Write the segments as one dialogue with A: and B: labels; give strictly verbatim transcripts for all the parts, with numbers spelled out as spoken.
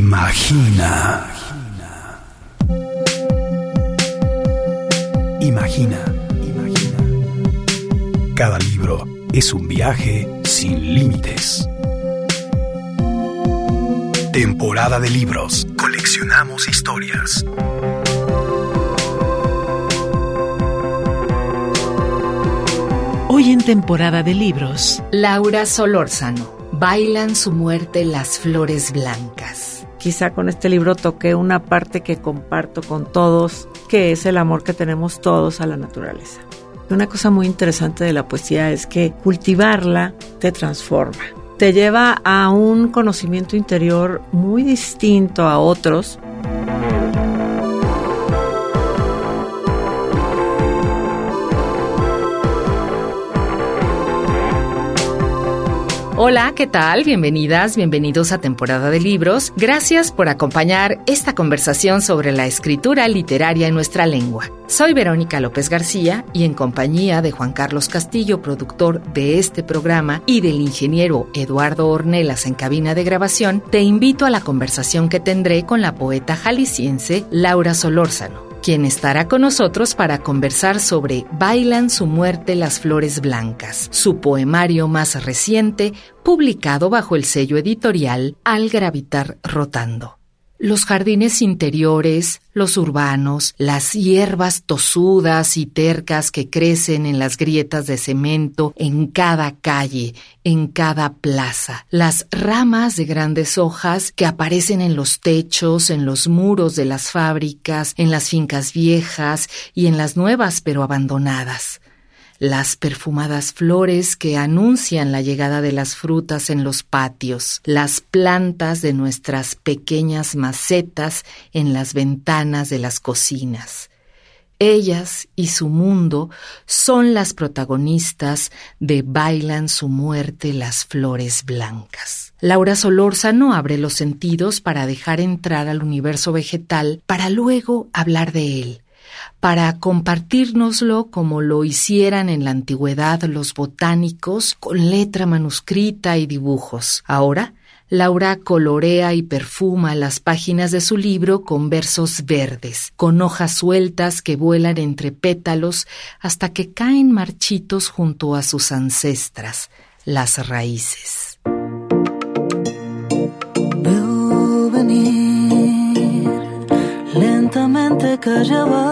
A: Imagina. Imagina. Imagina. Cada libro es un viaje sin límites. Temporada de libros. Coleccionamos historias.
B: Hoy en Temporada de libros,
C: Laura Solórzano. Bailan su muerte las flores blancas.
D: Quizá con este libro toqué una parte que comparto con todos, que es el amor que tenemos todos a la naturaleza. Una cosa muy interesante de la poesía es que cultivarla te transforma. Te lleva a un conocimiento interior muy distinto a otros.
C: Hola, ¿qué tal? Bienvenidas, bienvenidos a Temporada de Libros. Gracias por acompañar esta conversación sobre la escritura literaria en nuestra lengua. Soy Verónica López García y en compañía de Juan Carlos Castillo, productor de este programa, y del ingeniero Eduardo Ornelas en cabina de grabación, te invito a la conversación que tendré con la poeta jalisciense Laura Solórzano, quien estará con nosotros para conversar sobre Bailan su muerte las flores blancas, su poemario más reciente, publicado bajo el sello editorial Al gravitar rotando. Los jardines interiores, los urbanos, las hierbas tosudas y tercas que crecen en las grietas de cemento en cada calle, en cada plaza, las ramas de grandes hojas que aparecen en los techos, en los muros de las fábricas, en las fincas viejas y en las nuevas pero abandonadas. Las perfumadas flores que anuncian la llegada de las frutas en los patios, las plantas de nuestras pequeñas macetas en las ventanas de las cocinas. Ellas y su mundo son las protagonistas de Bailan su muerte las flores blancas. Laura Solórzano abre los sentidos para dejar entrar al universo vegetal para luego hablar de él, para compartírnoslo como lo hicieran en la antigüedad los botánicos con letra manuscrita y dibujos. Ahora, Laura colorea y perfuma las páginas de su libro con versos verdes, con hojas sueltas que vuelan entre pétalos hasta que caen marchitos junto a sus ancestras, las raíces.
E: Veo venir lentamente calle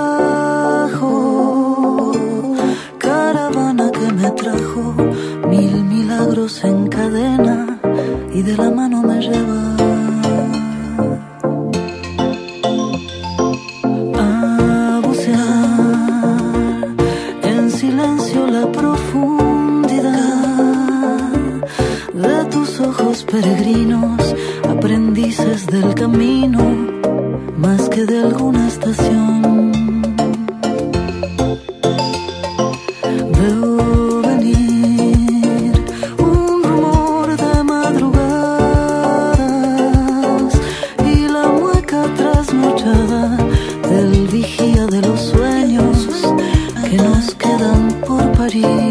E: abajo, caravana que me trajo mil milagros en cadena y de la mano me lleva a bucear en silencio la profundidad de tus ojos peregrinos, aprendices del camino más que de alguna estación. Veo venir un rumor de madrugadas y la mueca trasnochada del vigía de los sueños que nos quedan por parir.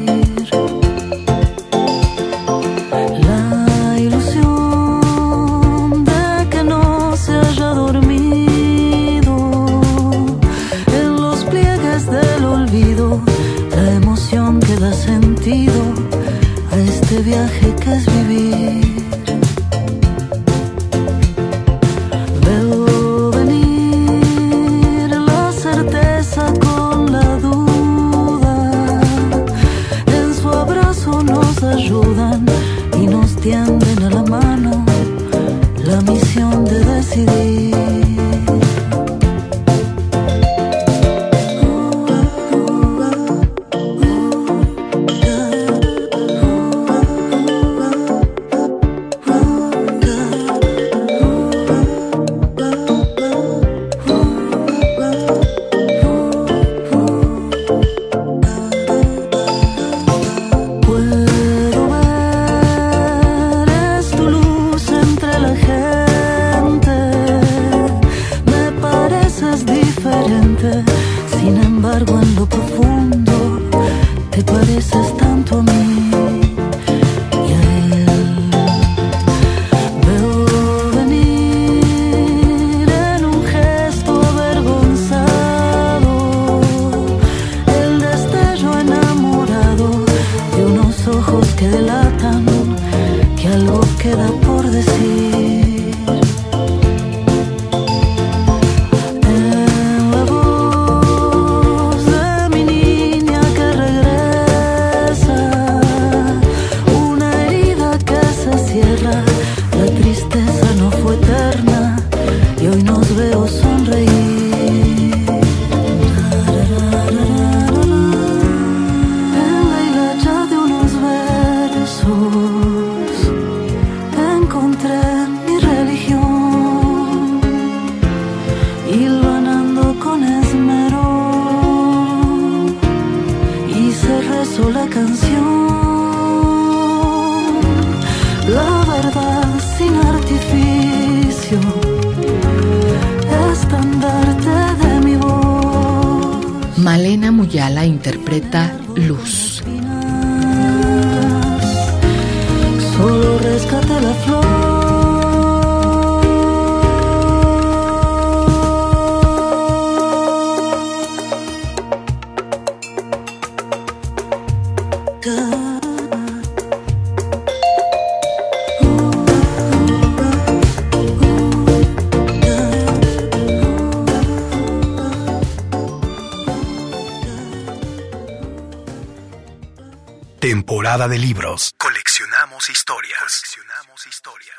E: A este viaje que es vivir. Veo venir la certeza con la duda, en su abrazo nos ayudan y nos tienden a la mano la misión de decidir. Entre la gente
C: Elena Muyala interpreta Luz.
E: Solo rescata la flor.
A: Temporada de libros. Coleccionamos historias. Coleccionamos historias.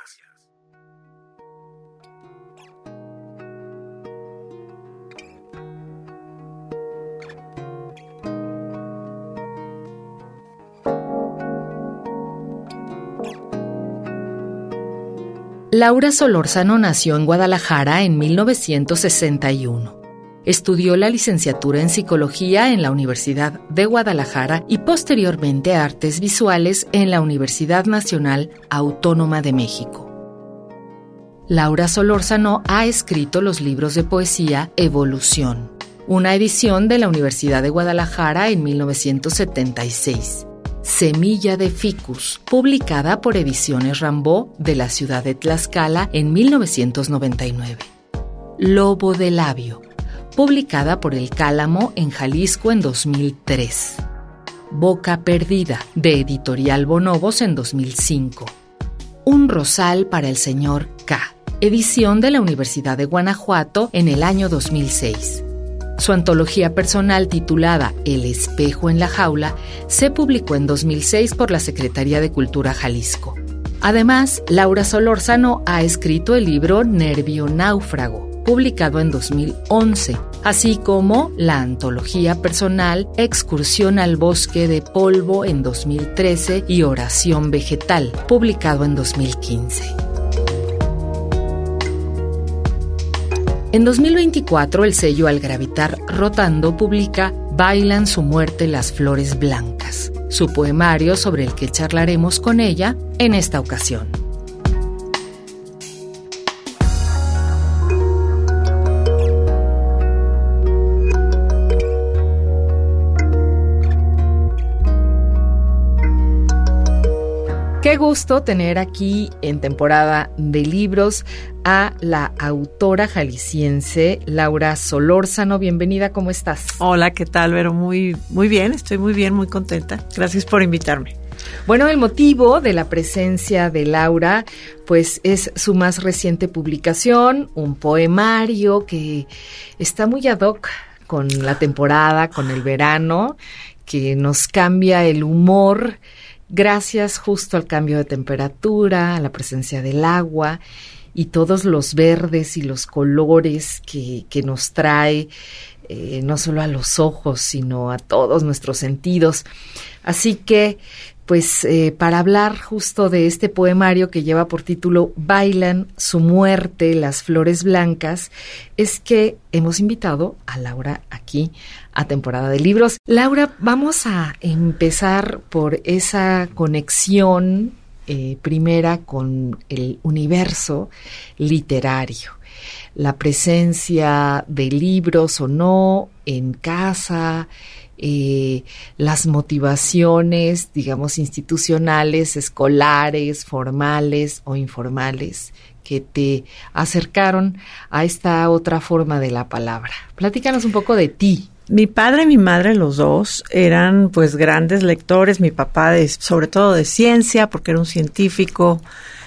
C: Laura Solórzano nació en Guadalajara en mil novecientos sesenta y uno. Estudió la licenciatura en Psicología en la Universidad de Guadalajara y posteriormente Artes Visuales en la Universidad Nacional Autónoma de México. Laura Solórzano ha escrito los libros de poesía Evolución, una edición de la Universidad de Guadalajara en mil novecientos setenta y seis. Semilla de Ficus, publicada por Ediciones Rambó de la ciudad de Tlaxcala en mil novecientos noventa y nueve. Lobo de Labio, publicada por El Cálamo en Jalisco en dos mil tres. Boca Perdida, de Editorial Bonobos en dos mil cinco. Un rosal para el señor K, edición de la Universidad de Guanajuato en el año dos mil seis. Su antología personal titulada El espejo en la jaula se publicó en dos mil seis por la Secretaría de Cultura Jalisco. Además, Laura Solórzano ha escrito el libro Nervio Náufrago, publicado en dos mil once, así como la antología personal Excursión al bosque de polvo en dos mil trece y Oración vegetal, publicado en dos mil quince. En dos mil veinticuatro, el sello Al Gravitar Rotando publica Bailan su muerte las flores blancas, su poemario sobre el que charlaremos con ella en esta ocasión. Qué gusto tener aquí en Temporada de Libros a la autora jalisciense Laura Solórzano. Bienvenida, ¿cómo estás?
D: Hola, ¿qué tal, Vero? Muy, muy bien, estoy muy bien, muy contenta. Gracias por invitarme.
C: Bueno, el motivo de la presencia de Laura, pues es su más reciente publicación, un poemario que está muy ad hoc con la temporada, con el verano, que nos cambia el humor gracias justo al cambio de temperatura, a la presencia del agua y todos los verdes y los colores que, que nos trae, eh, no solo a los ojos, sino a todos nuestros sentidos. Así que, pues, eh, para hablar justo de este poemario que lleva por título Bailan su muerte las flores blancas, es que hemos invitado a Laura aquí a Temporada de Libros. Laura, vamos a empezar por esa conexión eh, primera con el universo literario. La presencia de libros o no en casa, eh, las motivaciones, digamos, institucionales, escolares, formales o informales, que te acercaron a esta otra forma de la palabra. Platícanos un poco de ti.
D: Mi padre y mi madre, los dos, eran pues grandes lectores. Mi papá, de, sobre todo de ciencia, porque era un científico.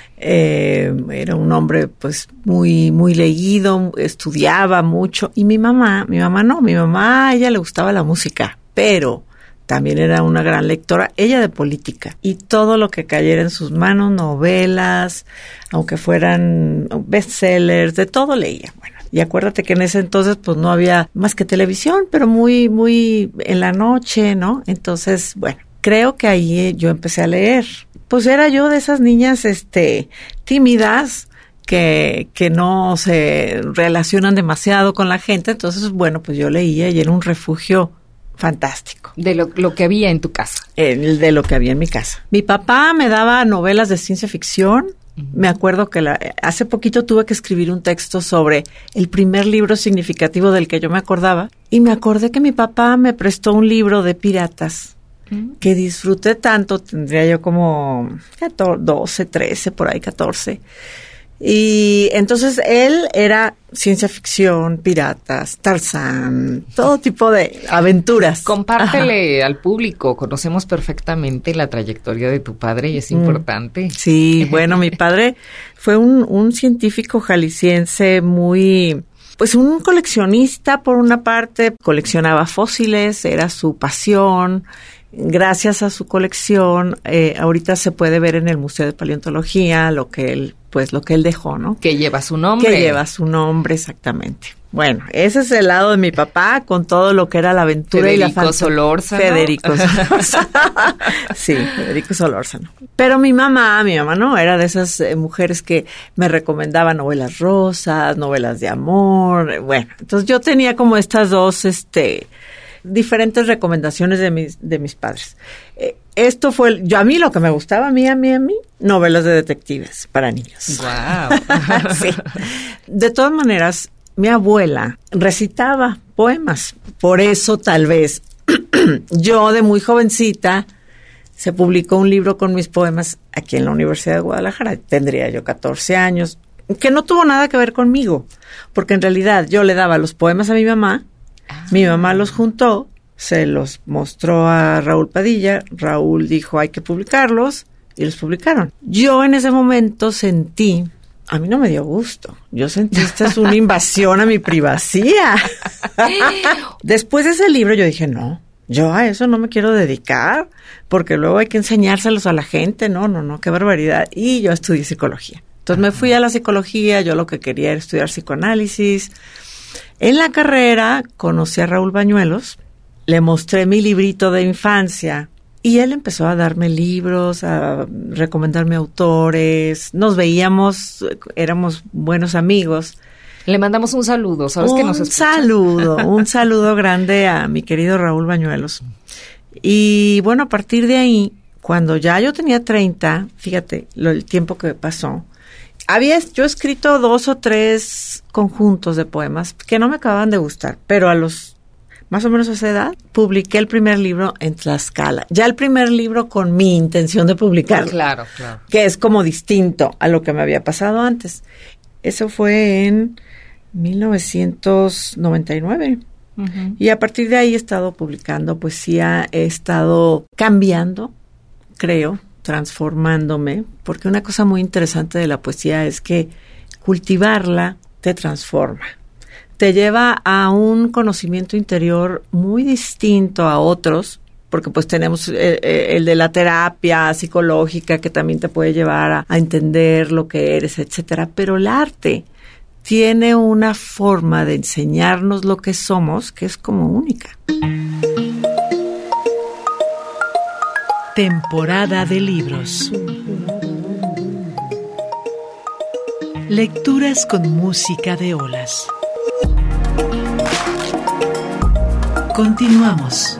D: Eh, era un hombre pues muy muy leído, estudiaba mucho. Y mi mamá, mi mamá no, mi mamá a ella le gustaba la música, pero también era una gran lectora, ella de política. Y todo lo que cayera en sus manos, novelas, aunque fueran bestsellers, de todo leía. Bueno, y acuérdate que en ese entonces pues no había más que televisión, pero muy, muy en la noche, ¿no? Entonces, bueno, creo que ahí yo empecé a leer. Pues era yo de esas niñas, este, tímidas, que, que no se relacionan demasiado con la gente. Entonces, bueno, pues yo leía y era un refugio fantástico.
C: De lo, lo que había en tu casa.
D: El de lo que había en mi casa. Mi papá me daba novelas de ciencia ficción Me acuerdo que la, hace poquito tuve que escribir un texto sobre el primer libro significativo del que yo me acordaba, y me acordé que mi papá me prestó un libro de piratas mm. que disfruté tanto, tendría yo como catorce, doce, trece, por ahí catorce. Y entonces él era ciencia ficción, piratas, Tarzán, todo tipo de aventuras.
C: Compártele Ajá. al público, conocemos perfectamente la trayectoria de tu padre y es importante.
D: Mm, sí, bueno, mi padre fue un, un científico jalisciense muy, pues un coleccionista por una parte, coleccionaba fósiles, era su pasión. Gracias a su colección, eh, ahorita se puede ver en el Museo de Paleontología lo que él, pues lo que él dejó, ¿no?
C: Que lleva su nombre.
D: Que lleva su nombre, exactamente. Bueno, ese es el lado de mi papá con todo lo que era la aventura
C: Federico
D: y la fantasía.
C: Solórzano.
D: Federico Solórzano. Sí, Federico Solórzano. Pero mi mamá, mi mamá no, era de esas eh, mujeres que me recomendaban novelas rosas, novelas de amor, bueno, entonces yo tenía como estas dos, este... diferentes recomendaciones de mis de mis padres. Eh, esto fue, el, yo a mí lo que me gustaba, a mí, a mí, a mí, novelas de detectives para niños.
C: Wow.
D: Sí. De todas maneras, mi abuela recitaba poemas. Por eso, tal vez, yo de muy jovencita, se publicó un libro con mis poemas aquí en la Universidad de Guadalajara. Tendría yo catorce años, que no tuvo nada que ver conmigo, porque en realidad yo le daba los poemas a mi mamá. Mi mamá los juntó, se los mostró a Raúl Padilla, Raúl dijo hay que publicarlos y los publicaron. Yo en ese momento sentí, a mí no me dio gusto, yo sentí esta es una invasión a mi privacidad. Después de ese libro yo dije no, yo a eso no me quiero dedicar porque luego hay que enseñárselos a la gente, no, no, no, qué barbaridad. Y yo estudié psicología. Entonces me fui a la psicología, yo lo que quería era estudiar psicoanálisis. En la carrera conocí a Raúl Bañuelos, le mostré mi librito de infancia y él empezó a darme libros, a recomendarme autores, nos veíamos, éramos buenos amigos.
C: Le mandamos un saludo, ¿sabes que nos escucha?
D: Un saludo, un saludo grande a mi querido Raúl Bañuelos. Y bueno, a partir de ahí, cuando ya yo tenía treinta, fíjate lo, el tiempo que pasó, había yo escrito dos o tres conjuntos de poemas que no me acababan de gustar, pero a los más o menos a esa edad publiqué el primer libro en Tlaxcala. Ya el primer libro con mi intención de publicarlo.
C: Claro, claro.
D: Que es como distinto a lo que me había pasado antes. Eso fue en mil novecientos noventa y nueve. Uh-huh. Y a partir de ahí he estado publicando poesía, he estado cambiando, creo, transformándome, porque una cosa muy interesante de la poesía es que cultivarla te transforma, te lleva a un conocimiento interior muy distinto a otros, porque pues tenemos el, el de la terapia psicológica que también te puede llevar a, a entender lo que eres, etcétera, pero el arte tiene una forma de enseñarnos lo que somos que es como única.
B: Temporada de libros. Lecturas con música de olas. Continuamos.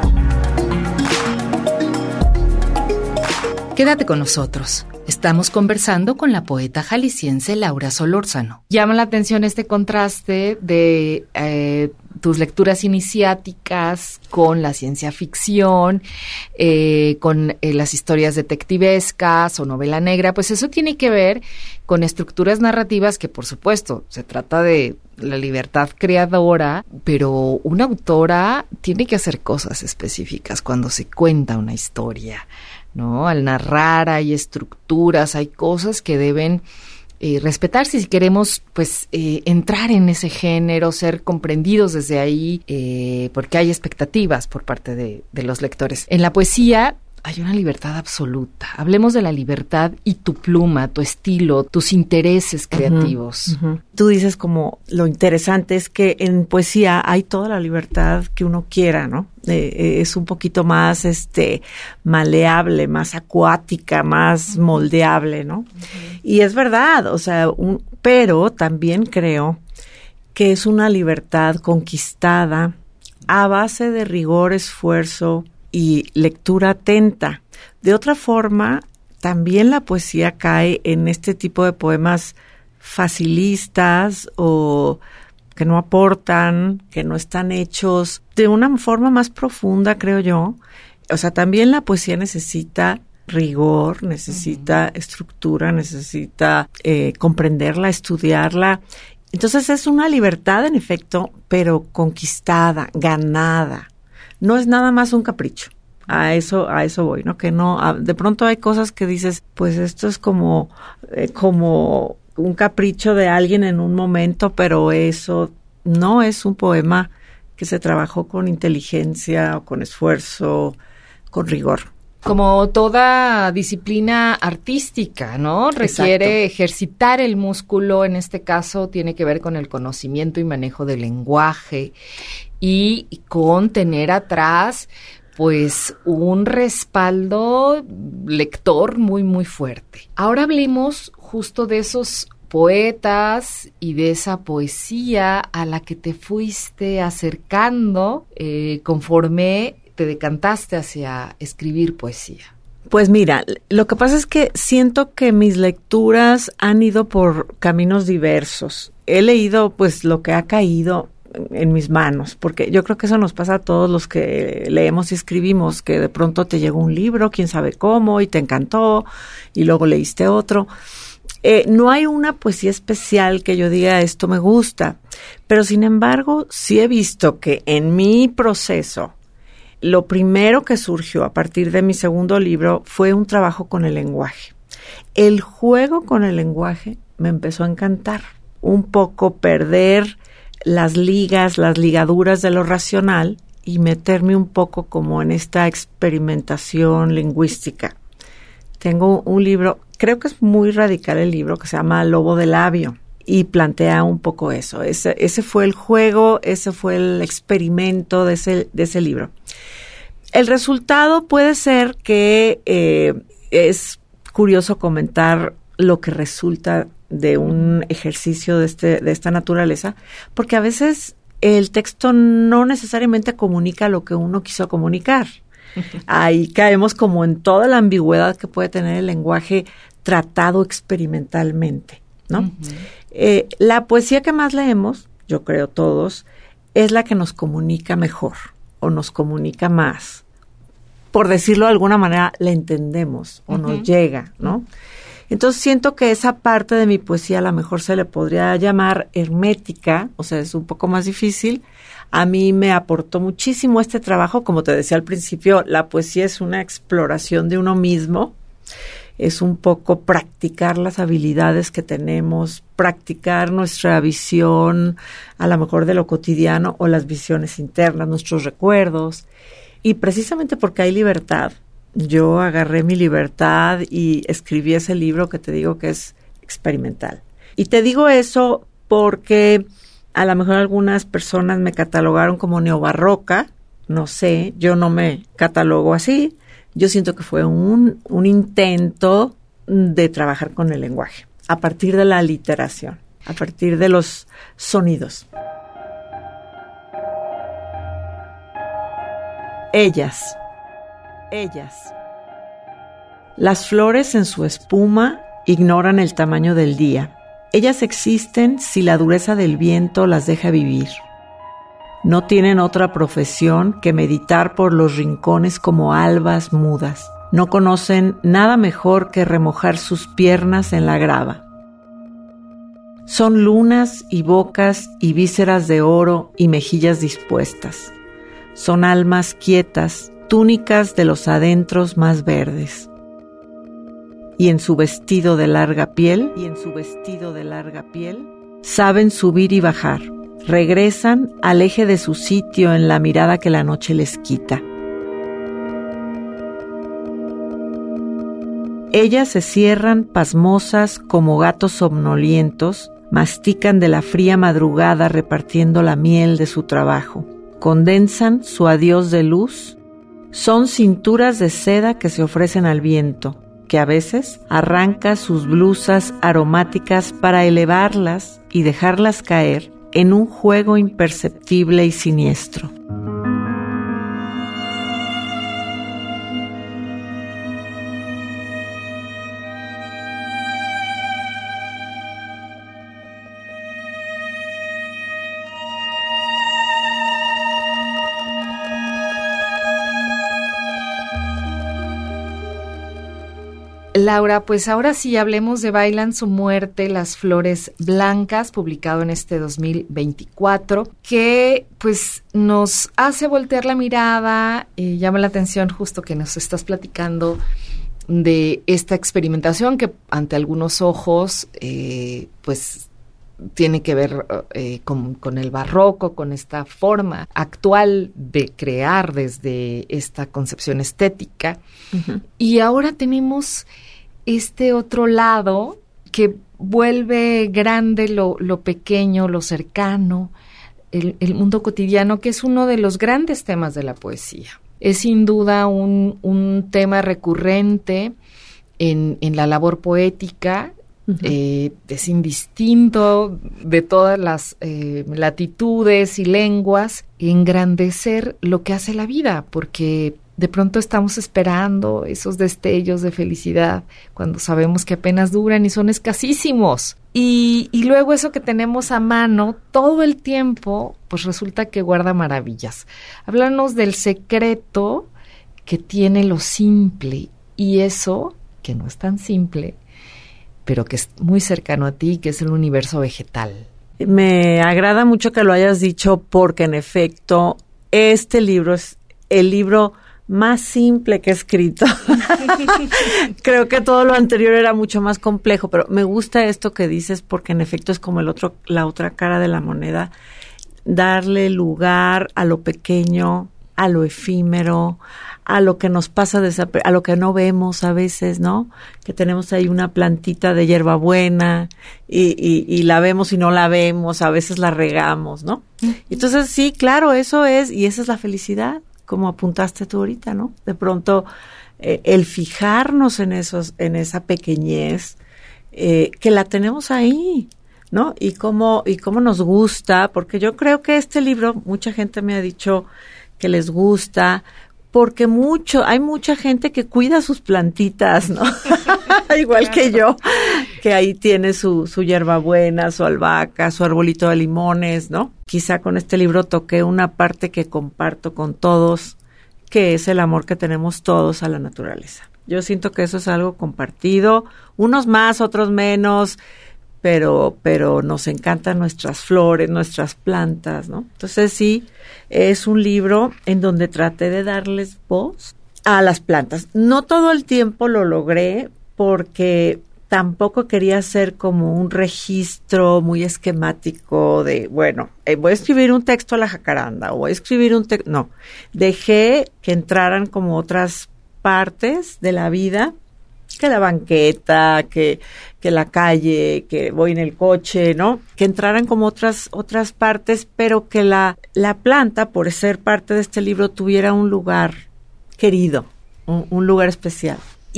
C: Quédate con nosotros. Estamos conversando con la poeta jalisciense Laura Solórzano. Llama la atención este contraste de eh, tus lecturas iniciáticas con la ciencia ficción, eh, con eh, las historias detectivescas o novela negra. Pues eso tiene que ver con estructuras narrativas que, por supuesto, se trata de la libertad creadora, pero una autora tiene que hacer cosas específicas cuando se cuenta una historia, ¿no? Al narrar hay estructuras, hay cosas que deben eh, respetarse si queremos, pues, eh, entrar en ese género, ser comprendidos desde ahí, eh, porque hay expectativas por parte de, de los lectores. En la poesía hay una libertad absoluta. Hablemos de la libertad y tu pluma, tu estilo, tus intereses creativos.
D: Uh-huh, uh-huh. Tú dices como lo interesante es que en poesía hay toda la libertad que uno quiera, ¿no? Eh, es un poquito más este maleable, más acuática, más moldeable, ¿no? Uh-huh. Y es verdad, o sea, un, pero también creo que es una libertad conquistada a base de rigor, esfuerzo y lectura atenta. De otra forma, también la poesía cae en este tipo de poemas facilistas o que no aportan, que no están hechos de una forma más profunda, creo yo. O sea, también la poesía necesita rigor, necesita uh-huh. estructura, necesita eh, comprenderla, estudiarla. Entonces es una libertad, en efecto, pero conquistada, ganada. No es nada más un capricho. A eso, a eso voy, ¿no? Que no, a, de pronto hay cosas que dices, pues esto es como, eh, como un capricho de alguien en un momento, pero eso no es un poema que se trabajó con inteligencia o con esfuerzo, con rigor.
C: Como toda disciplina artística, ¿no? Requiere Exacto. ejercitar el músculo, en este caso tiene que ver con el conocimiento y manejo del lenguaje y con tener atrás pues un respaldo lector muy, muy fuerte. Ahora hablemos justo de esos poetas y de esa poesía a la que te fuiste acercando eh, conforme te decantaste hacia escribir poesía.
D: Pues mira, lo que pasa es que siento que mis lecturas han ido por caminos diversos. He leído pues lo que ha caído en mis manos, porque yo creo que eso nos pasa a todos los que leemos y escribimos, que de pronto te llegó un libro, quién sabe cómo, y te encantó, y luego leíste otro. Eh, no hay una poesía especial que yo diga esto me gusta, pero sin embargo sí he visto que en mi proceso lo primero que surgió a partir de mi segundo libro fue un trabajo con el lenguaje. El juego con el lenguaje me empezó a encantar, un poco perder las ligas, las ligaduras de lo racional y meterme un poco como en esta experimentación lingüística. Tengo un libro, creo que es muy radical el libro, que se llama Lobo de labio y plantea un poco eso. Ese, ese fue el juego, ese fue el experimento de ese, de ese libro. El resultado puede ser que eh, es curioso comentar lo que resulta de un ejercicio de este de esta naturaleza, porque a veces el texto no necesariamente comunica lo que uno quiso comunicar. Ahí caemos como en toda la ambigüedad que puede tener el lenguaje tratado experimentalmente, ¿no? Uh-huh. Eh, la poesía que más leemos, yo creo todos, es la que nos comunica mejor o nos comunica más. Por decirlo de alguna manera, la entendemos o uh-huh. nos llega, ¿no? Entonces siento que esa parte de mi poesía a lo mejor se le podría llamar hermética, o sea, es un poco más difícil. A mí me aportó muchísimo este trabajo, como te decía al principio, la poesía es una exploración de uno mismo, es un poco practicar las habilidades que tenemos, practicar nuestra visión a lo mejor de lo cotidiano o las visiones internas, nuestros recuerdos, y precisamente porque hay libertad. Yo agarré mi libertad y escribí ese libro que te digo que es experimental. Y te digo eso porque a lo mejor algunas personas me catalogaron como neobarroca, no sé, yo no me catalogo así. Yo siento que fue un, un intento de trabajar con el lenguaje, a partir de la aliteración, a partir de los sonidos. Ellas. Ellas. Las flores en su espuma ignoran el tamaño del día. Ellas existen si la dureza del viento las deja vivir. No tienen otra profesión que meditar por los rincones como albas mudas. No conocen nada mejor que remojar sus piernas en la grava. Son lunas y bocas y vísceras de oro y mejillas dispuestas. Son almas quietas, túnicas de los adentros más verdes. Y en su vestido de larga piel, y en su vestido de larga piel, saben subir y bajar. Regresan al eje de su sitio en la mirada que la noche les quita. Ellas se cierran pasmosas como gatos somnolientos, mastican de la fría madrugada repartiendo la miel de su trabajo. Condensan su adiós de luz. Son cinturas de seda que se ofrecen al viento, que a veces arranca sus blusas aromáticas para elevarlas y dejarlas caer en un juego imperceptible y siniestro.
C: Laura, pues ahora sí hablemos de Bailan su muerte, las flores blancas, publicado en este dos mil veinticuatro, que pues nos hace voltear la mirada, eh, llama la atención justo que nos estás platicando de esta experimentación que ante algunos ojos eh, pues tiene que ver eh, con, con el barroco, con esta forma actual de crear desde esta concepción estética. Uh-huh. Y ahora tenemos este otro lado que vuelve grande lo, lo pequeño, lo cercano, el, el mundo cotidiano, que es uno de los grandes temas de la poesía. Es sin duda un, un tema recurrente en, en la labor poética. Uh-huh. Eh, es indistinto de todas las eh, latitudes y lenguas, engrandecer lo que hace la vida, porque de pronto estamos esperando esos destellos de felicidad cuando sabemos que apenas duran y son escasísimos. Y, y luego eso que tenemos a mano todo el tiempo, pues resulta que guarda maravillas. Háblanos del secreto que tiene lo simple y eso, que no es tan simple, pero que es muy cercano a ti, que es el universo vegetal.
D: Me agrada mucho que lo hayas dicho porque, en efecto, este libro es el libro más simple que he escrito. Creo que todo lo anterior era mucho más complejo, pero me gusta esto que dices porque, en efecto, es como el otro, la otra cara de la moneda, darle lugar a lo pequeño, a lo efímero, a lo que nos pasa, a lo que no vemos a veces, ¿no? Que tenemos ahí una plantita de hierbabuena y, y, y la vemos y no la vemos, a veces la regamos, ¿no? Entonces, sí, claro, eso es, y esa es la felicidad, como apuntaste tú ahorita, ¿no? De pronto, eh, el fijarnos en esos, en esa pequeñez, eh, que la tenemos ahí, ¿no? Y cómo, y cómo nos gusta, porque yo creo que este libro, mucha gente me ha dicho que les gusta, porque mucho, hay mucha gente que cuida sus plantitas, ¿no? Igual que yo, que ahí tiene su, su hierbabuena, su albahaca, su arbolito de limones, ¿no? Quizá con este libro toqué una parte que comparto con todos, que es el amor que tenemos todos a la naturaleza. Yo siento que eso es algo compartido, unos más, otros menos, pero pero nos encantan nuestras flores, nuestras plantas, ¿no? Entonces sí, es un libro en donde traté de darles voz a las plantas. No todo el tiempo lo logré porque tampoco quería ser como un registro muy esquemático de, bueno, eh, voy a escribir un texto a la jacaranda o voy a escribir un texto. No, dejé que entraran como otras partes de la vida, que la banqueta, que, que la calle, que voy en el coche, ¿no? Que entraran como otras, otras partes, pero que la, la planta, por ser parte de este libro, tuviera un lugar querido, un, un lugar especial.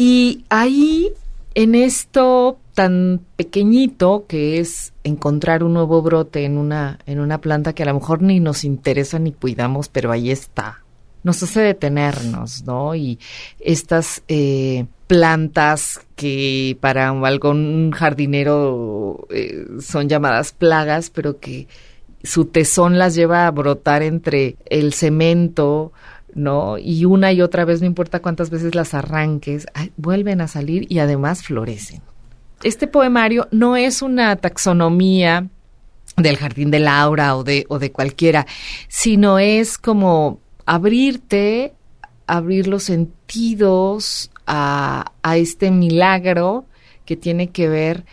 C: Y ahí, en esto tan pequeñito que es encontrar un nuevo brote en una, en una planta que a lo mejor ni nos interesa ni cuidamos, pero ahí está, nos hace detenernos, ¿no? Y estas eh, plantas que para algún jardinero eh, son llamadas plagas, pero que su tesón las lleva a brotar entre el cemento, ¿no? Y una y otra vez, no importa cuántas veces las arranques, ay, vuelven a salir y además florecen. Este poemario no es una taxonomía del Jardín de Laura o de, o de cualquiera, sino es como abrirte, abrir los sentidos a, a este milagro que tiene que ver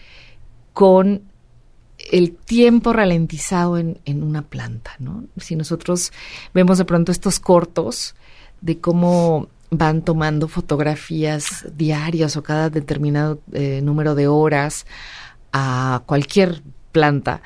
C: con el tiempo ralentizado en, en una planta, ¿no? Si nosotros vemos de pronto estos cortos de cómo van tomando fotografías diarias o cada determinado eh, número de horas a cualquier planta,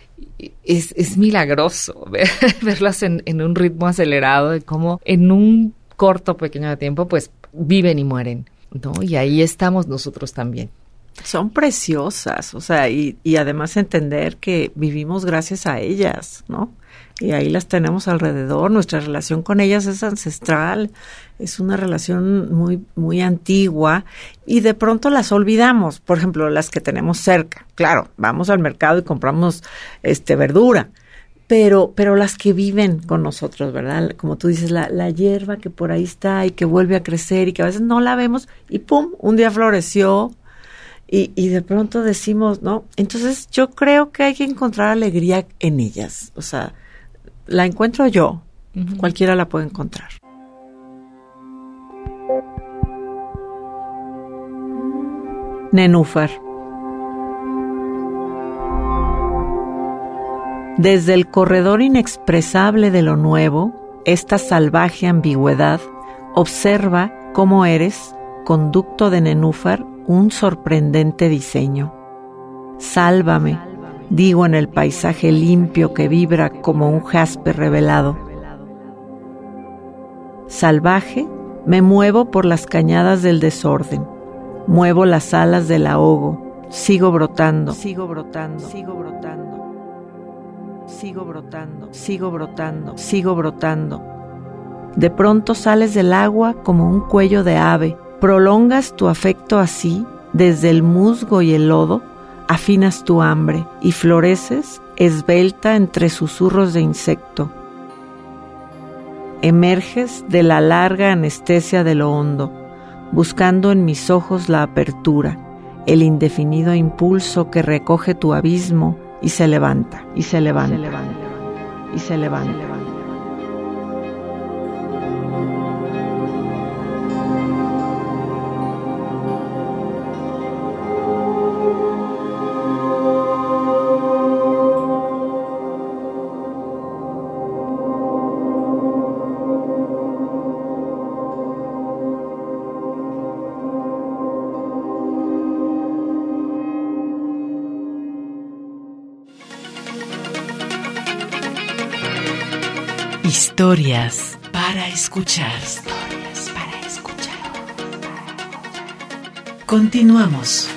C: es, es milagroso ver, verlas en, en un ritmo acelerado de cómo en un corto pequeño de tiempo pues viven y mueren, ¿no? Y ahí estamos nosotros también.
D: Son preciosas, o sea, y, y además entender que vivimos gracias a ellas, ¿no? Y ahí las tenemos alrededor, nuestra relación con ellas es ancestral, es una relación muy, muy antigua, y de pronto las olvidamos, por ejemplo, las que tenemos cerca. Claro, vamos al mercado y compramos este verdura, pero, pero las que viven con nosotros, ¿verdad? Como tú dices, la, la hierba que por ahí está y que vuelve a crecer y que a veces no la vemos y ¡pum! Un día floreció y, y de pronto decimos, ¿no? Entonces yo creo que hay que encontrar alegría en ellas. O sea, la encuentro yo, uh-huh. Cualquiera la puede encontrar. Nenúfar. Desde el corredor inexpresable de lo nuevo, esta salvaje ambigüedad observa cómo eres, conducto de nenúfar, un sorprendente diseño. Sálvame, digo en el paisaje limpio que vibra como un jaspe revelado. Salvaje, me muevo por las cañadas del desorden, muevo las alas del ahogo, sigo brotando, sigo brotando, sigo brotando. Sigo brotando, sigo brotando, sigo brotando. De pronto sales del agua como un cuello de ave, prolongas tu afecto así, desde el musgo y el lodo, afinas tu hambre y floreces esbelta entre susurros de insecto. Emerges de la larga anestesia de lo hondo, buscando en mis ojos la apertura, el indefinido impulso que recoge tu abismo y se levanta, y se levanta, y se levanta, y se levanta. Y se levanta.
B: Historias para escuchar. Historias para escuchar. Continuamos.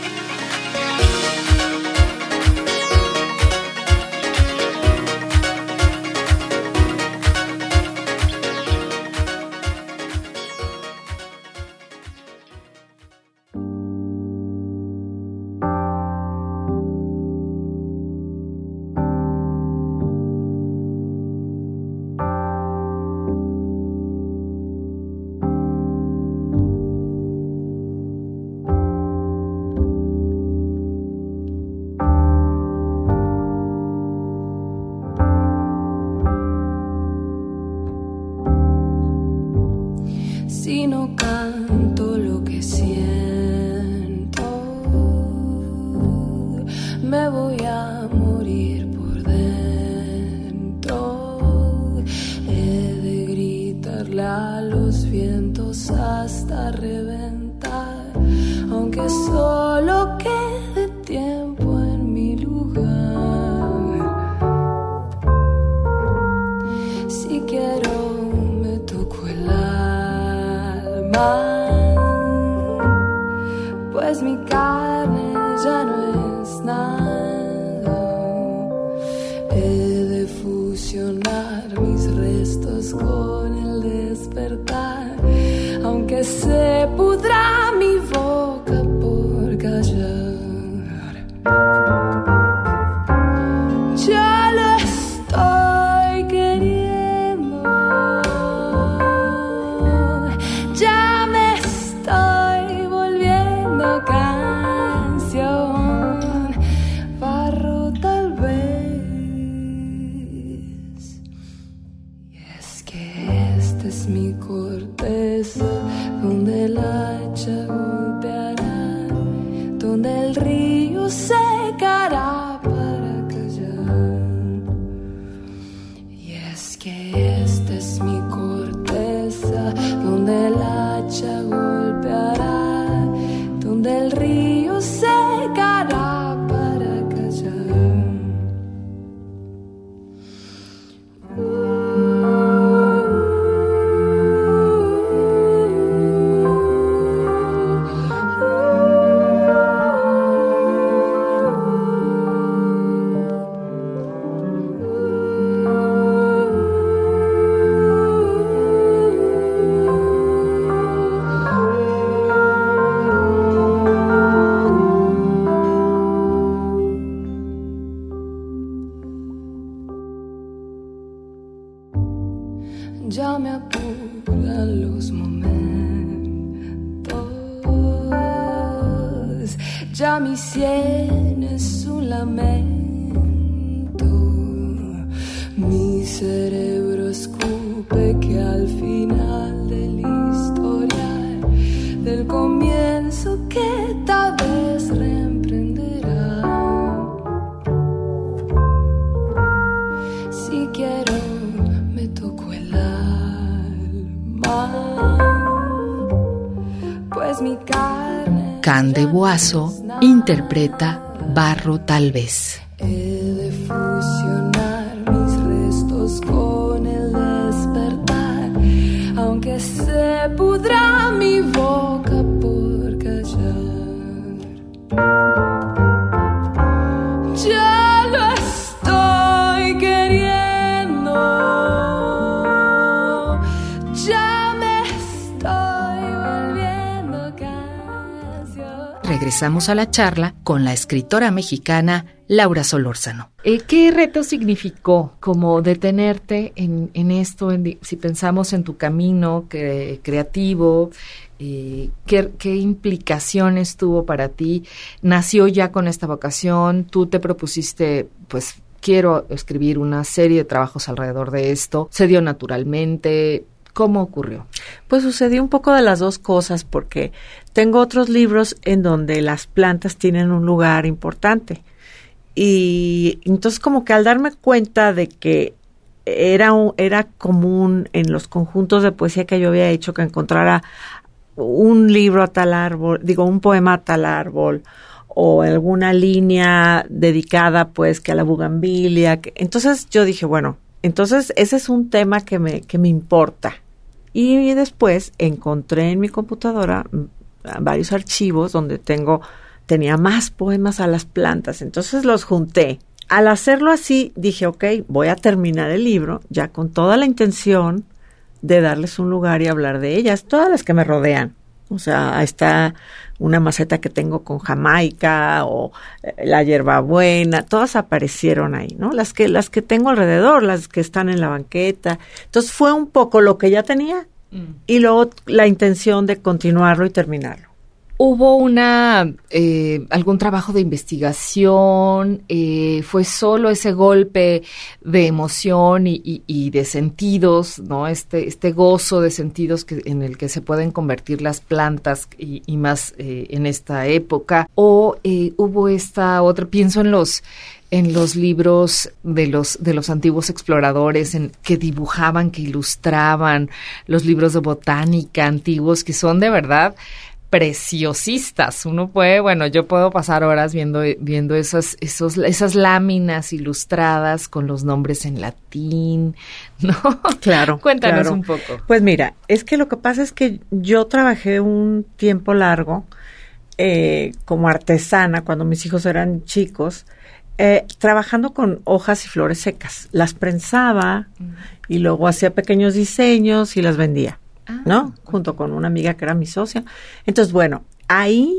E: Si no canto lo que siento, me voy a morir por dentro. He de gritarle a los vientos hasta reventar, aunque solo quede tiempo en mi lugar. Si quiero me toco el alma, pues mi carne ya no es nada. He de fusionar mis restos con el despertar, aunque se pudra mi boca por callar. Ya lo estoy queriendo, ya me estoy volviendo canción, barro tal vez. Y es que esta es mi corteza, donde el hacha golpeará, donde el río secará para callar. Y es que esta es mi corteza, donde el hacha golpeará, donde el río secará para callar. Uh,
F: ya me apuran los momentos, ya mi sien es un lamento, mi cerebro escupe que al final de la historia del comienzo que tal vez reemprenderá. Si quiero me toco el alma, pues mi carne.
C: Can de Boazo interpreta Barro tal vez.
F: He de fusionar mis restos con el despertar, aunque se pudra mi boca por callar. Ya lo estoy queriendo, ya me estoy volviendo canción.
C: Regresamos a la charla con la escritora mexicana Laura Solórzano. Eh, ¿Qué reto significó como detenerte en, en esto? En, si pensamos en tu camino que, creativo, eh, ¿qué, ¿qué implicaciones tuvo para ti? ¿Nació ya con esta vocación? ¿Tú te propusiste, pues, quiero escribir una serie de trabajos alrededor de esto? ¿Se dio naturalmente? ¿Cómo ocurrió?
D: Pues sucedió un poco de las dos cosas, porque tengo otros libros en donde las plantas tienen un lugar importante. Y entonces como que al darme cuenta de que era, un, era común en los conjuntos de poesía que yo había hecho que encontrara un libro a tal árbol, digo, un poema a tal árbol, o alguna línea dedicada pues que a la bugambilia. Que, entonces yo dije, bueno, entonces ese es un tema que me, que me importa. Y después encontré en mi computadora varios archivos donde tengo... tenía más poemas a las plantas, entonces los junté. Al hacerlo así, dije, ok, voy a terminar el libro, ya con toda la intención de darles un lugar y hablar de ellas, todas las que me rodean. O sea, está una maceta que tengo con jamaica, o eh, la hierbabuena, todas aparecieron ahí, ¿no? Las que, las que tengo alrededor, las que están en la banqueta. Entonces fue un poco lo que ya tenía, mm. y luego la intención de continuarlo y terminarlo.
C: ¿Hubo una eh, algún trabajo de investigación? Eh, ¿Fue solo ese golpe de emoción y, y, y de sentidos, ¿no? Este este gozo de sentidos que en el que se pueden convertir las plantas y, y más eh, en esta época? ¿O eh, hubo esta otra? Pienso en los en los libros de los de los antiguos exploradores en que dibujaban, que ilustraban, los libros de botánica antiguos que son de verdad preciosistas. Uno puede, bueno, yo puedo pasar horas viendo viendo esas esos esas láminas ilustradas con los nombres en latín, ¿no?
D: Claro.
C: Cuéntanos
D: claro.
C: un poco.
D: Pues mira, es que lo que pasa es que yo trabajé un tiempo largo eh, como artesana cuando mis hijos eran chicos, eh, trabajando con hojas y flores secas. Las prensaba mm. y luego hacía pequeños diseños y las vendía. ¿No? Junto con una amiga que era mi socia. Entonces, bueno, ahí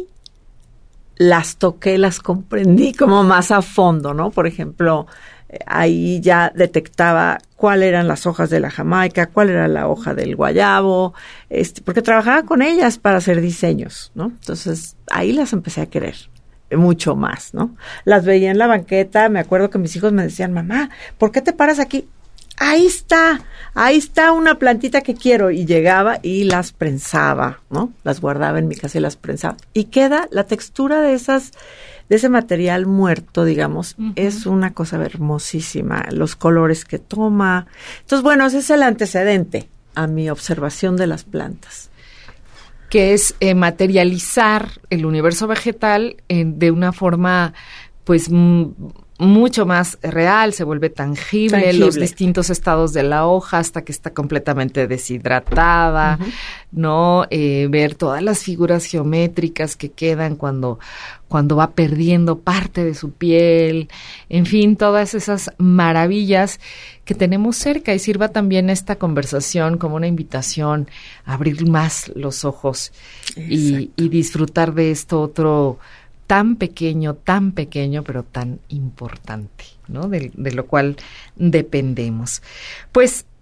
D: las toqué, las comprendí como más a fondo, ¿no? Por ejemplo, ahí ya detectaba cuáles eran las hojas de la jamaica, cuál era la hoja del guayabo, este, porque trabajaba con ellas para hacer diseños, ¿no? Entonces, ahí las empecé a querer mucho más, ¿no? Las veía en la banqueta, me acuerdo que mis hijos me decían, mamá, ¿por qué te paras aquí? Ahí está, ahí está una plantita que quiero. Y llegaba y las prensaba, ¿no? Las guardaba en mi casa y las prensaba. Y queda la textura de esas, de ese material muerto, digamos, uh-huh. es una cosa hermosísima. Los colores que toma. Entonces, bueno, ese es el antecedente a mi observación de las plantas.
C: Que es eh, materializar el universo vegetal eh, de una forma, pues, m- mucho más real, se vuelve tangible, tangible, los distintos estados de la hoja hasta que está completamente deshidratada, uh-huh. ¿no? Eh, ver todas las figuras geométricas que quedan cuando, cuando va perdiendo parte de su piel, en fin, todas esas maravillas que tenemos cerca, y sirva también esta conversación como una invitación a abrir más los ojos y, y disfrutar de esto otro tan pequeño, tan pequeño, pero tan importante, ¿no? De, de lo cual dependemos. Pues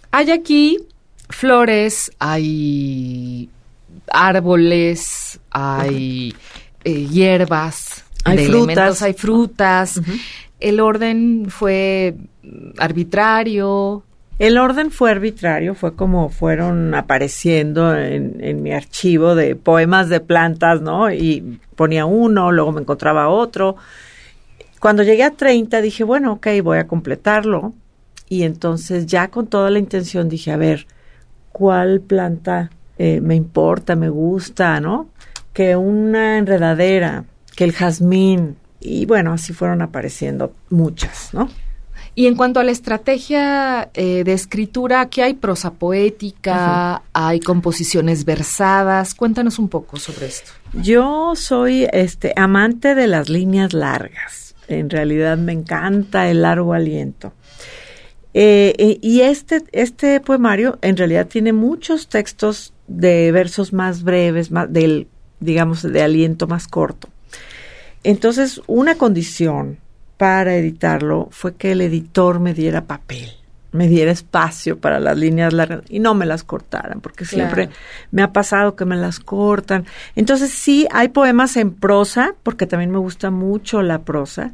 C: Hay aquí flores, hay árboles, hay eh, hierbas,
D: hay frutas,
C: elementos, hay frutas. Uh-huh. ¿El orden fue arbitrario?
D: El orden fue arbitrario, fue como fueron apareciendo en, en mi archivo de poemas de plantas, ¿no? Y ponía uno, luego me encontraba otro. Cuando llegué a treinta dije, bueno, ok, voy a completarlo. Y entonces ya con toda la intención dije, a ver, ¿cuál planta eh, me importa, me gusta, ¿no? Que una enredadera, que el jazmín. Y bueno, así fueron apareciendo muchas, ¿no?
C: Y en cuanto a la estrategia eh, de escritura, aquí hay prosa poética, uh-huh. hay composiciones versadas. Cuéntanos un poco sobre esto.
D: Yo soy este amante de las líneas largas. En realidad me encanta el largo aliento. Eh, eh, y este, este poemario en realidad tiene muchos textos de versos más breves, más del, digamos, de aliento más corto. Entonces, una condición para editarlo fue que el editor me diera papel, me diera espacio para las líneas largas y no me las cortaran, porque claro. siempre me ha pasado que me las cortan. Entonces sí, hay poemas en prosa, porque también me gusta mucho la prosa.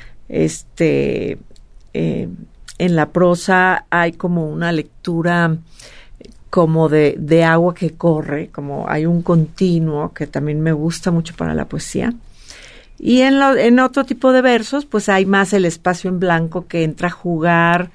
D: Este, eh, en la prosa hay como una lectura como de, de agua que corre, como hay un continuo que también me gusta mucho para la poesía. Y en, lo, en otro tipo de versos, pues hay más el espacio en blanco que entra a jugar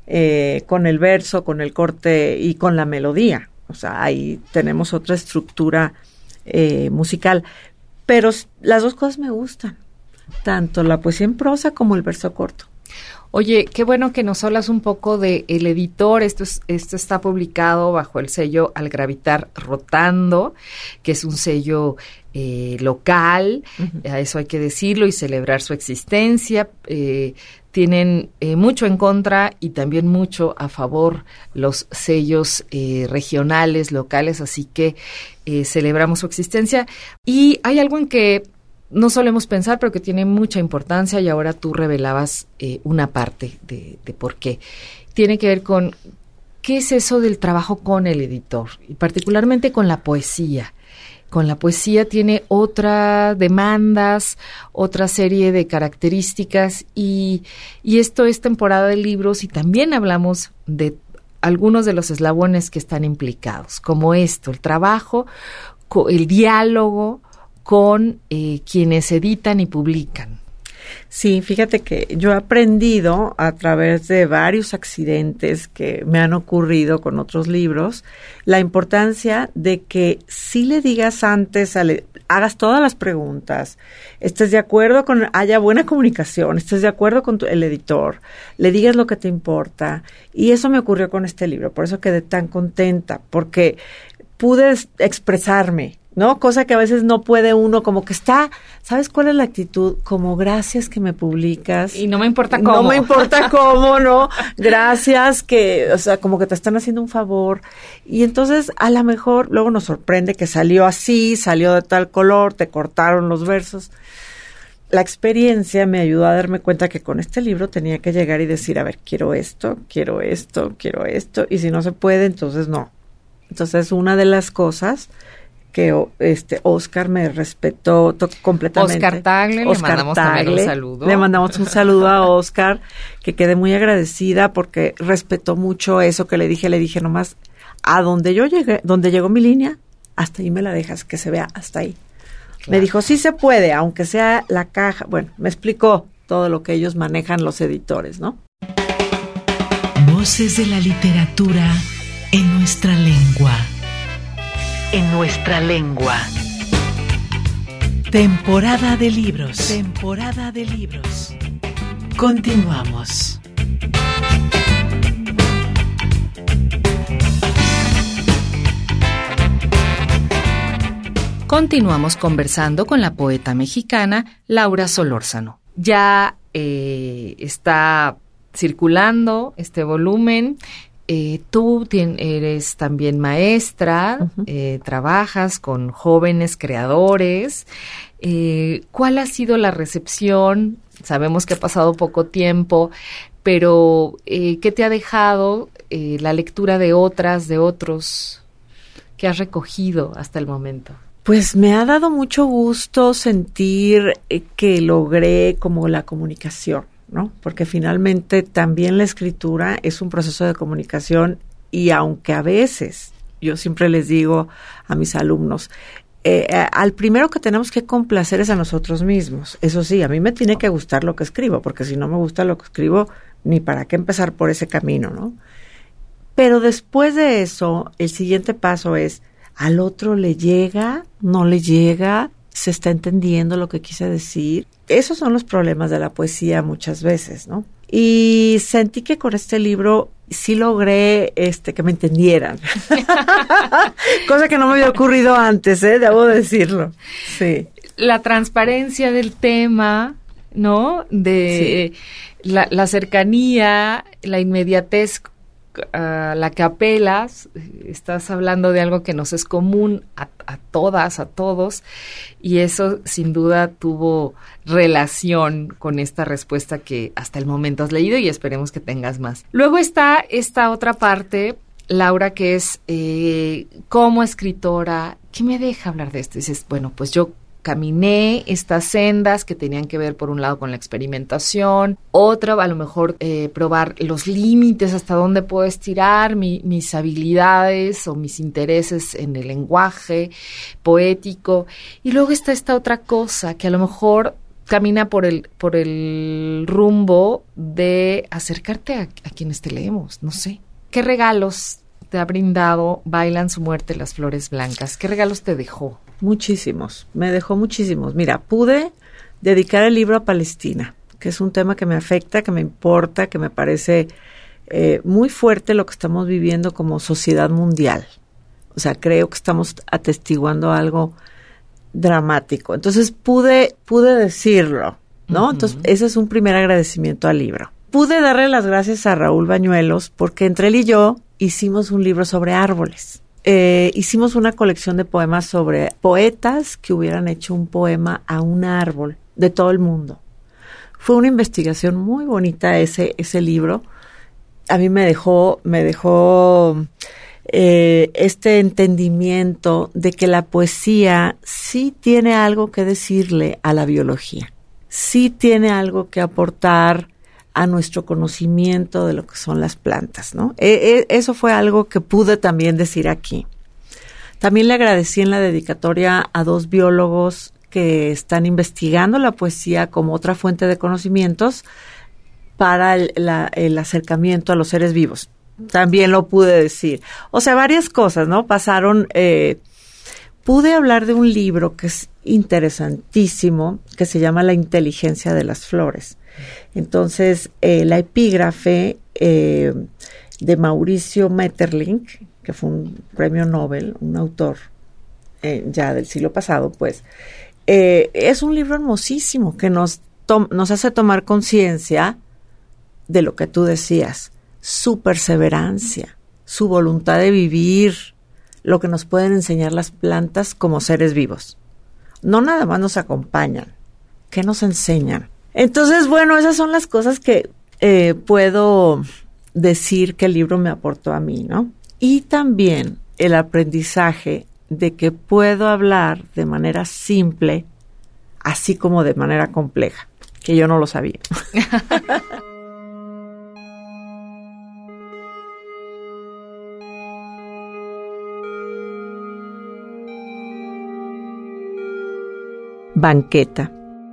D: eh, con el verso, con el corte y con la melodía. O sea, ahí tenemos otra estructura eh, musical. Pero las dos cosas me gustan, tanto la poesía en prosa como el verso corto.
C: Oye, qué bueno que nos hablas un poco de el editor. Esto es, esto está publicado bajo el sello Al Gravitar Rotando, que es un sello eh, local, uh-huh. a eso hay que decirlo y celebrar su existencia. Eh, tienen eh, mucho en contra y también mucho a favor los sellos eh, regionales, locales, así que eh, celebramos su existencia. Y hay algo en que no solemos pensar, pero que tiene mucha importancia, y ahora tú revelabas eh, una parte de, de por qué. Tiene que ver con qué es eso del trabajo con el editor, y particularmente con la poesía. Con la poesía tiene otras demandas, otra serie de características, y, y esto es temporada de libros, y también hablamos de algunos de los eslabones que están implicados, como esto, el trabajo, el diálogo con eh, quienes editan y publican.
D: Sí, fíjate que yo he aprendido a través de varios accidentes que me han ocurrido con otros libros, la importancia de que sí le digas antes, ale, hagas todas las preguntas, estés de acuerdo con, haya buena comunicación, estés de acuerdo con tu, el editor, le digas lo que te importa. Y eso me ocurrió con este libro, por eso quedé tan contenta, porque pude expresarme, ¿no? Cosa que a veces no puede uno, como que está, ¿sabes cuál es la actitud? Como gracias que me publicas.
C: Y no me importa cómo.
D: No me importa cómo, ¿no? Gracias que, o sea, como que te están haciendo un favor. Y entonces, a lo mejor, luego nos sorprende que salió así, salió de tal color, te cortaron los versos. La experiencia me ayudó a darme cuenta que con este libro tenía que llegar y decir, a ver, quiero esto, quiero esto, quiero esto, y si no se puede, entonces no. Entonces, una de las cosas que este Oscar me respetó to- completamente.
C: Oscar Tagle, Oscar le mandamos Tagle, también un saludo.
D: Le mandamos un saludo a Oscar, que quedé muy agradecida porque respetó mucho eso que le dije. Le dije nomás, a donde yo llegué, donde llegó mi línea, hasta ahí me la dejas, que se vea hasta ahí. Claro. Me dijo, sí se puede, aunque sea la caja. Bueno, me explicó todo lo que ellos manejan los editores, ¿no?
B: Voces de la literatura en nuestra lengua. En nuestra lengua. Temporada de libros. Temporada de libros. Continuamos.
C: Continuamos conversando con la poeta mexicana Laura Solórzano. Ya eh, está circulando este volumen. Eh, tú tien, eres también maestra, uh-huh. eh, trabajas con jóvenes creadores. Eh, ¿Cuál ha sido la recepción? Sabemos que ha pasado poco tiempo, pero eh, ¿qué te ha dejado eh, la lectura de otras, de otros que has recogido hasta el momento?
D: Pues me ha dado mucho gusto sentir eh, que logré como la comunicación, ¿no? Porque finalmente también la escritura es un proceso de comunicación y aunque a veces, yo siempre les digo a mis alumnos, eh, al primero que tenemos que complacer es a nosotros mismos. Eso sí, a mí me tiene que gustar lo que escribo, porque si no me gusta lo que escribo, ni para qué empezar por ese camino, ¿no? Pero después de eso, el siguiente paso es, ¿al otro le llega? ¿No le llega? ¿Se está entendiendo lo que quise decir? Esos son los problemas de la poesía muchas veces, ¿no? Y sentí que con este libro sí logré este que me entendieran. Cosa que no me había ocurrido antes, ¿eh? Debo decirlo. Sí.
C: La transparencia del tema, ¿no? De sí. la, la cercanía, la inmediatez a la que apelas. Estás hablando de algo que nos es común a, a todas, a todos, y eso sin duda tuvo relación con esta respuesta que hasta el momento has leído y esperemos que tengas más. Luego está esta otra parte, Laura, que es eh, como escritora, ¿qué me deja hablar de esto? Dices, bueno, pues yo caminé estas sendas que tenían que ver por un lado con la experimentación, otra a lo mejor eh, probar los límites, hasta dónde puedo estirar mi, mis habilidades o mis intereses en el lenguaje poético, y luego está esta otra cosa que a lo mejor camina por el, por el rumbo de acercarte a, a quienes te leemos, no sé. ¿Qué regalos te ha brindado Bailan su muerte las flores blancas? ¿Qué regalos te dejó?
D: Muchísimos, me dejó muchísimos. Mira, pude dedicar el libro a Palestina, que es un tema que me afecta, que me importa, que me parece eh, muy fuerte lo que estamos viviendo como sociedad mundial. O sea, creo que estamos atestiguando algo dramático. Entonces pude, pude decirlo, ¿no? Uh-huh. Entonces ese es un primer agradecimiento al libro. Pude darle las gracias a Raúl Bañuelos porque entre él y yo hicimos un libro sobre árboles. Eh, hicimos una colección de poemas sobre poetas que hubieran hecho un poema a un árbol de todo el mundo. Fue una investigación muy bonita ese, ese libro. A mí me dejó, me dejó eh, este entendimiento de que la poesía sí tiene algo que decirle a la biología. Sí tiene algo que aportar a nuestro conocimiento de lo que son las plantas, ¿no? E- e- eso fue algo que pude también decir aquí. También le agradecí en la dedicatoria a dos biólogos que están investigando la poesía como otra fuente de conocimientos para el, la, el acercamiento a los seres vivos. También lo pude decir. O sea, varias cosas, ¿no? Pasaron... Eh, pude hablar de un libro que es interesantísimo, que se llama La inteligencia de las flores. Entonces, eh, la epígrafe eh, de Mauricio Maeterlinck, que fue un premio Nobel, un autor eh, ya del siglo pasado, pues, eh, es un libro hermosísimo que nos, to- nos hace tomar conciencia de lo que tú decías, su perseverancia, su voluntad de vivir, lo que nos pueden enseñar las plantas como seres vivos. No nada más nos acompañan, ¿qué nos enseñan? Entonces, bueno, esas son las cosas que eh, puedo decir que el libro me aportó a mí, ¿no? Y también el aprendizaje de que puedo hablar de manera simple, así como de manera compleja, que yo no lo sabía. Banqueta.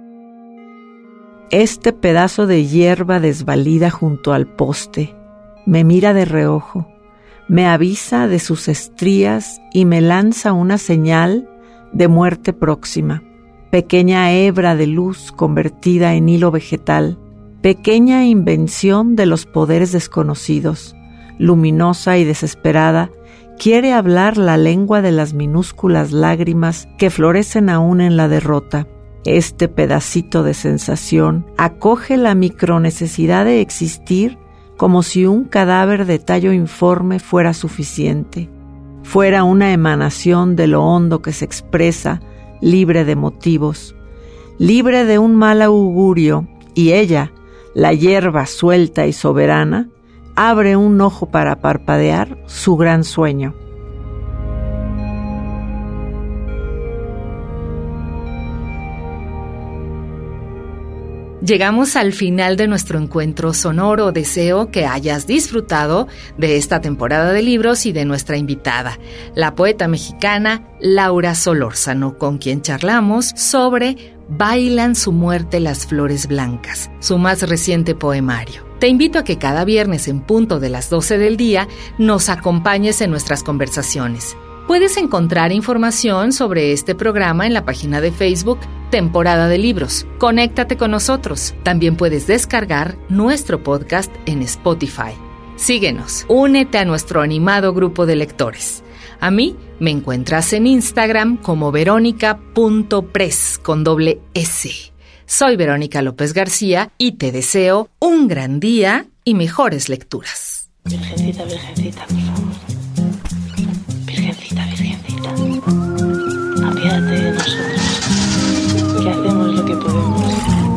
D: Este pedazo de hierba desvalida junto al poste me mira de reojo, me avisa de sus estrías y me lanza una señal de muerte próxima. Pequeña hebra de luz convertida en hilo vegetal, pequeña invención de los poderes desconocidos, luminosa y desesperada, quiere hablar la lengua de las minúsculas lágrimas que florecen aún en la derrota. Este pedacito de sensación acoge la micronecesidad de existir como si un cadáver de tallo informe fuera suficiente, fuera una emanación de lo hondo que se expresa, libre de motivos, libre de un mal augurio, y ella, la hierba suelta y soberana, abre un ojo para parpadear su gran sueño.
C: Llegamos al final de nuestro encuentro sonoro. Deseo que hayas disfrutado de esta temporada de libros y de nuestra invitada, la poeta mexicana Laura Solórzano, con quien charlamos sobre Bailan su muerte las flores blancas, su más reciente poemario. Te invito a que cada viernes en punto de las doce del día nos acompañes en nuestras conversaciones. Puedes encontrar información sobre este programa en la página de Facebook Temporada de Libros. Conéctate con nosotros. También puedes descargar nuestro podcast en Spotify. Síguenos, únete a nuestro animado grupo de lectores. A mí me encuentras en Instagram como verónica punto pres con doble S. Soy Verónica López García y te deseo un gran día y mejores lecturas.
G: Virgencita, virgencita, por favor. Virgencita, virgencita, apiádate de nosotros, que hacemos lo que podemos.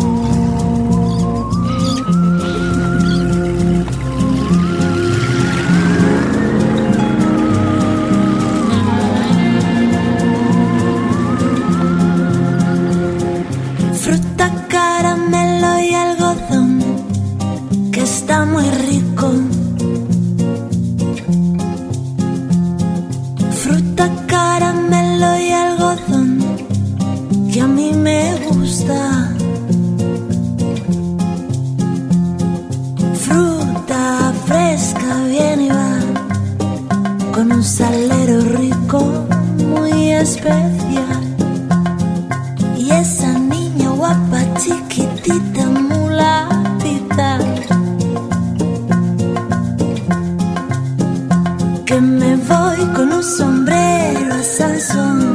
E: Fruta, caramelo y algodón, que está muy rico. Fruta, caramelo y algodón, que a mí me gusta. Fruta fresca viene y va, con un salero rico, muy especial. Y esa niña guapa, chiquitita, mulatita, que me voy con un sombrero a Sansón,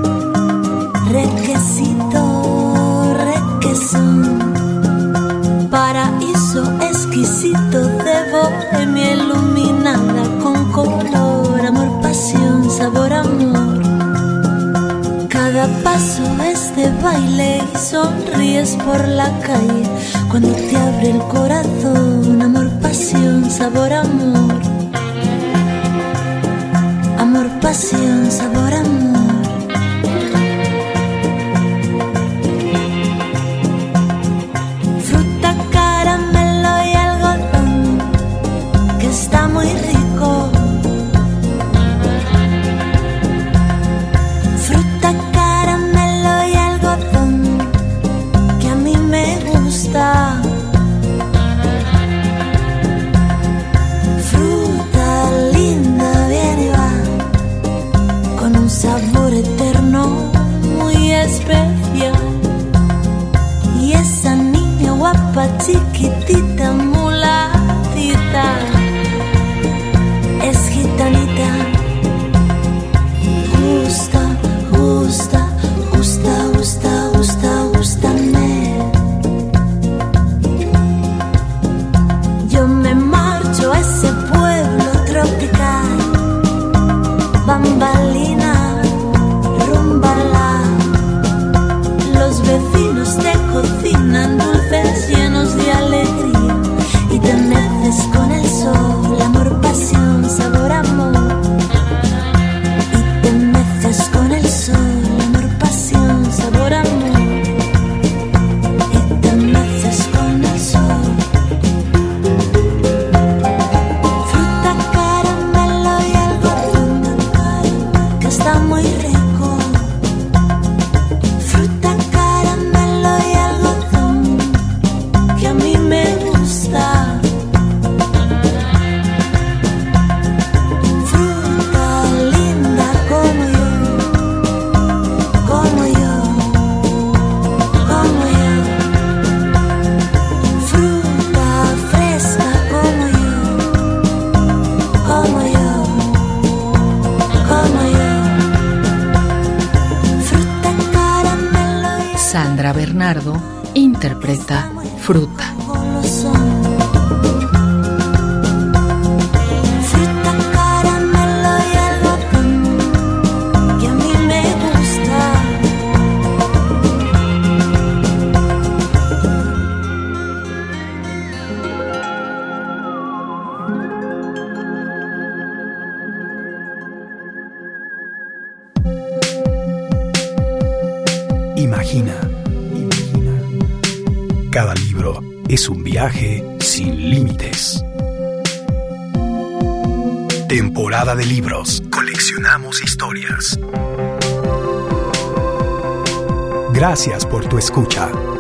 E: requesito, requesón, paraíso exquisito de bohemia iluminada con color, amor, pasión, sabor, amor. Cada paso es de baile y sonríes por la calle cuando te abre el corazón, amor, pasión, sabor, amor. Amor, pasión, sabor, amor. Fruta, caramelo y algodón, que está muy rico. Fruta, caramelo y algodón, que a mí me gusta. Fruta linda viene y va, con un sabor eterno muy especial. Y esa niña guapa, chiquitita, mulatita, es gitanita. Gusta, gusta, gusta, gusta, gusta, gústame. Yo me marcho a ese pueblo tropical, bambalina, rumbala. Los vecinos te cocinan dulces llenos de alegría y te meces con el sol, amor, pasión, sabor, amor. Y te meces con el sol, amor, pasión, sabor, amor. Y te meces con el sol. Fruta, caramelo y algodón, que está muy rico. Fruta, caramelo y algodón, que a mí me gusta. Fruta linda como yo, como yo, como yo. Fruta fresca como yo, como yo, como yo. Fruta, caramelo y
C: Sandra Bernardo interpreta Fruta.
E: golosón. Fruta, caramelo y algodón, que a mí me gusta.
A: Imagina, imagina. Cada libro es un viaje sin límites. Temporada de libros. Coleccionamos historias. Gracias por tu escucha.